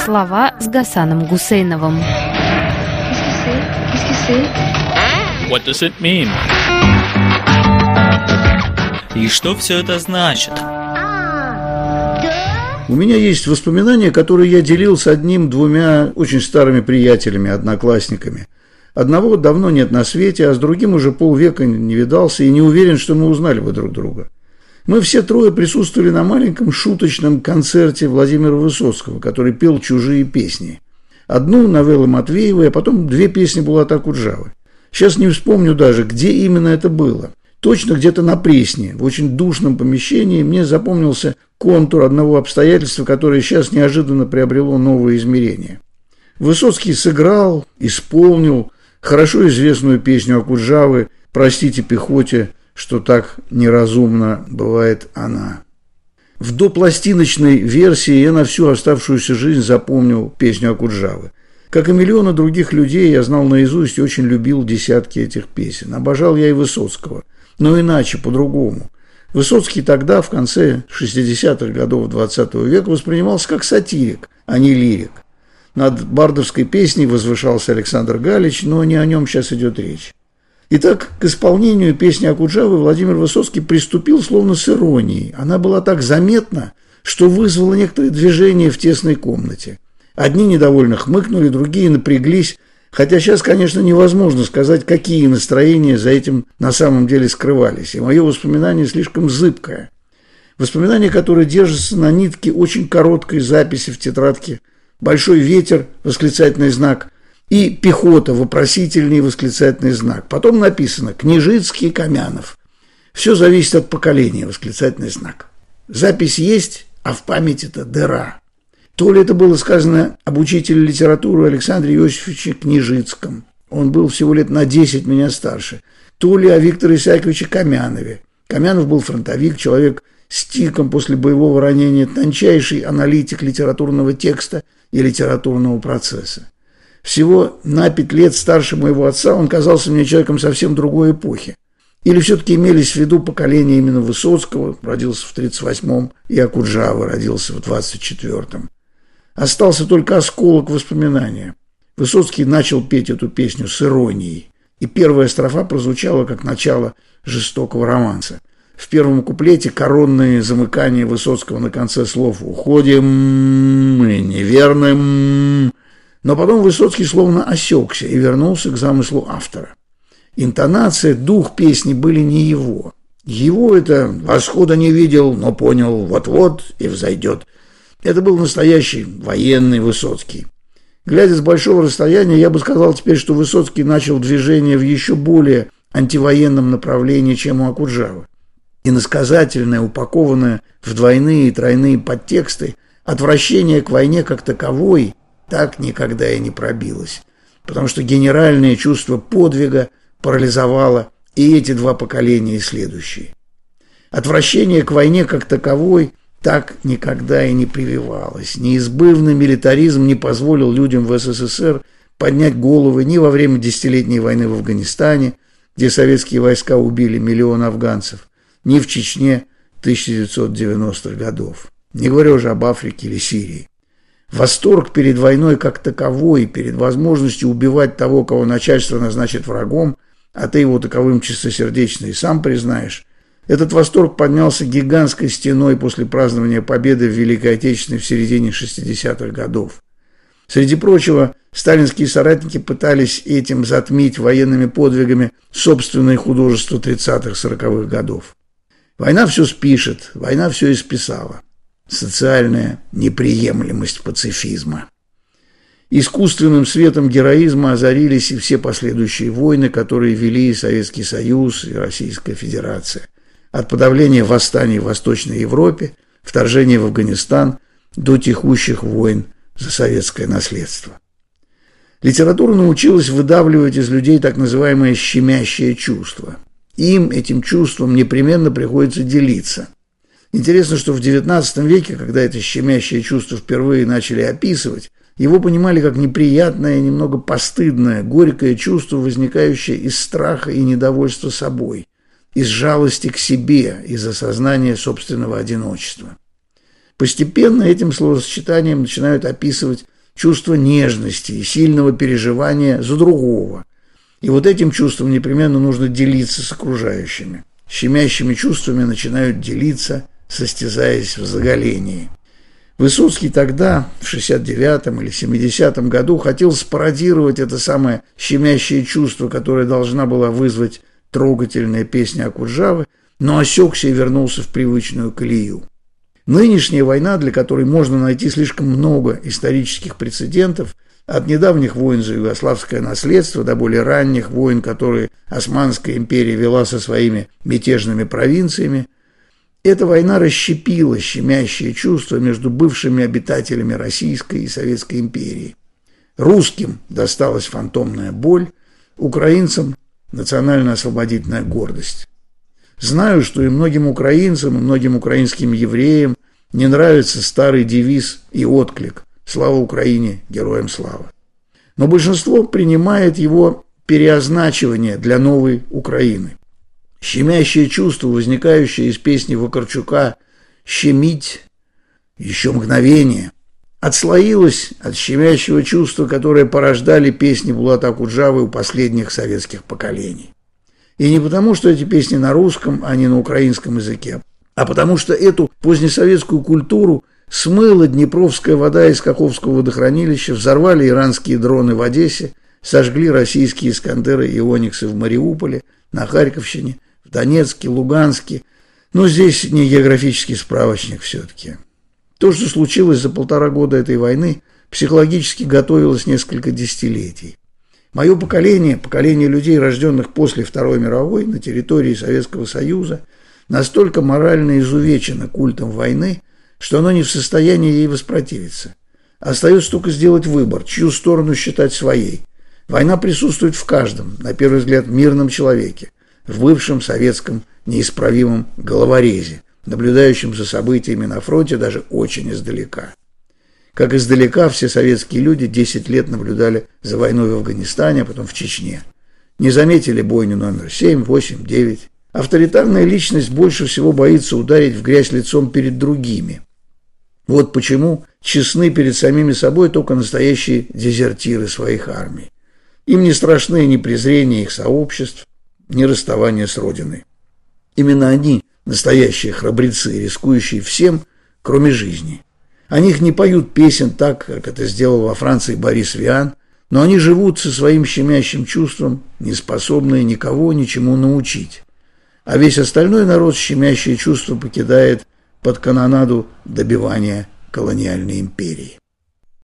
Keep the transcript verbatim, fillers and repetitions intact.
Слова с Гасаном Гусейновым. What does it mean? И что все это значит? У меня есть воспоминания, которые я делил с одним-двумя очень старыми приятелями, одноклассниками. Одного давно нет на свете, а с другим уже полвека не видался и не уверен, что мы узнали бы друг друга. Мы все трое присутствовали на маленьком шуточном концерте Владимира Высоцкого, который пел чужие песни. Одну новеллу Матвеевой, а потом две песни Булата Акуджавы. Сейчас не вспомню даже, где именно это было. Точно где-то на Пресне, в очень душном помещении, мне запомнился контур одного обстоятельства, которое сейчас неожиданно приобрело новое измерение. Высоцкий сыграл, исполнил хорошо известную песню Акуджавы «Простите пехоте, что так неразумно бывает она». В допластиночной версии я на всю оставшуюся жизнь запомнил песню Акуджавы. Как и миллионы других людей, я знал наизусть и очень любил десятки этих песен. Обожал я и Высоцкого, но иначе, по-другому. Высоцкий тогда, в конце шестидесятых годов двадцатого века, воспринимался как сатирик, а не лирик. Над бардовской песней возвышался Александр Галич, но не о нем сейчас идет речь. Итак, к исполнению песни Акуджавы Владимир Высоцкий приступил словно с иронией. Она была так заметна, что вызвала некоторое движение в тесной комнате. Одни недовольно хмыкнули, другие напряглись, хотя сейчас, конечно, невозможно сказать, какие настроения за этим на самом деле скрывались, и мое воспоминание слишком зыбкое. Воспоминание, которое держится на нитке очень короткой записи в тетрадке «Большой ветер», восклицательный знак, и «Пехота», вопросительный восклицательный знак. Потом написано «Княжицкий, Камянов». Все зависит от поколения, восклицательный знак. Запись есть, а в памяти-то дыра. То ли это было сказано об учителе литературы Александре Иосифовиче Княжицком, он был всего лет на десять меня старше, то ли о Викторе Исааковиче Камянове. Камянов был фронтовик, человек с тиком после боевого ранения, тончайший аналитик литературного текста и литературного процесса. Всего на пять лет старше моего отца он казался мне человеком совсем другой эпохи. Или все-таки имелись в виду поколения именно Высоцкого, родился в тридцать восьмом, и Акуджава родился в двадцать четвёртом. Остался только осколок воспоминания. Высоцкий начал петь эту песню с иронией, и первая строфа прозвучала как начало жестокого романса. В первом куплете коронные замыкания Высоцкого на конце слов «уходим мы неверным», но потом Высоцкий словно осекся и вернулся к замыслу автора. Интонация, дух песни были не его. Его это «восхода не видел, но понял, вот-вот и взойдет». Это был настоящий военный Высоцкий. Глядя с большого расстояния, я бы сказал теперь, что Высоцкий начал движение в еще более антивоенном направлении, чем у Акуджавы. Иносказательное, упакованное в двойные и тройные подтексты, отвращение к войне как таковой так никогда и не пробилось, потому что генеральное чувство подвига парализовало и эти два поколения, и следующие. Отвращение к войне как таковой так никогда и не прививалось. Неизбывный милитаризм не позволил людям в СССР поднять головы ни во время десятилетней войны в Афганистане, где советские войска убили миллион афганцев, ни в Чечне тысяча девятьсот девяностых годов, не говоря уже об Африке или Сирии. Восторг перед войной как таковой, перед возможностью убивать того, кого начальство назначит врагом, а ты его таковым чистосердечно и сам признаешь, этот восторг поднялся гигантской стеной после празднования победы в Великой Отечественной в середине шестидесятых годов. Среди прочего, сталинские соратники пытались этим затмить военными подвигами собственное художество тридцатых-сороковых годов. Война все спишет, война все исписала. Социальная неприемлемость пацифизма. Искусственным светом героизма озарились и все последующие войны, которые вели Советский Союз и Российская Федерация. От подавления восстаний в Восточной Европе, вторжения в Афганистан до текущих войн за советское наследство. Литература научилась выдавливать из людей так называемое щемящее чувство. Им, этим чувством, непременно приходится делиться. Интересно, что в девятнадцатом веке, когда это щемящее чувство впервые начали описывать, его понимали как неприятное, немного постыдное, горькое чувство, возникающее из страха и недовольства собой, из жалости к себе, из осознания собственного одиночества. Постепенно этим словосочетанием начинают описывать чувство нежности и сильного переживания за другого. И вот этим чувством непременно нужно делиться с окружающими. Щемящими чувствами начинают делиться, состязаясь в заголении. Высоцкий тогда, в шестьдесят девятом или семидесятом году, хотел спародировать это самое щемящее чувство, которое должна была вызвать трогательная песня Акуджавы, но осекся и вернулся в привычную колею. Нынешняя война, для которой можно найти слишком много исторических прецедентов, от недавних войн за югославское наследство до более ранних войн, которые Османская империя вела со своими мятежными провинциями, эта война расщепила щемящее чувство между бывшими обитателями Российской и Советской империи. Русским досталась фантомная боль, украинцам – национально-освободительная гордость. Знаю, что и многим украинцам, и многим украинским евреям не нравится старый девиз и отклик «Слава Украине! Героям слава!». Но большинство принимает его переозначивание для новой Украины. Щемящее чувство, возникающее из песни Вакарчука «Щемить еще мгновение», отслоилось от щемящего чувства, которое порождали песни Булата Акуджавы у последних советских поколений. И не потому, что эти песни на русском, а не на украинском языке, а потому что эту позднесоветскую культуру смыла днепровская вода из Каховского водохранилища, взорвали иранские дроны в Одессе, сожгли российские «Искандеры» и «Ониксы» в Мариуполе, на Харьковщине, в Донецке, Луганске. Но здесь не географический справочник все-таки. То, что случилось за полтора года этой войны, психологически готовилось несколько десятилетий. Мое поколение, поколение людей, рожденных после Второй мировой на территории Советского Союза, настолько морально изувечено культом войны, что оно не в состоянии ей воспротивиться. Остается только сделать выбор, чью сторону считать своей. Война присутствует в каждом, на первый взгляд, мирном человеке, в бывшем советском неисправимом головорезе, наблюдающем за событиями на фронте даже очень издалека. Как издалека все советские люди десять лет наблюдали за войной в Афганистане, а потом в Чечне. Не заметили бойню номер семь, восемь, девять. Авторитарная личность больше всего боится ударить в грязь лицом перед другими. Вот почему честны перед самими собой только настоящие дезертиры своих армий. Им не страшны ни презрение их сообществ, ни расставание с Родиной. Именно они настоящие храбрецы, рискующие всем, кроме жизни. О них не поют песен так, как это сделал во Франции Борис Виан, но они живут со своим щемящим чувством, не способные никого ничему научить. А весь остальной народ щемящее чувство покидает под канонаду добивания колониальной империи.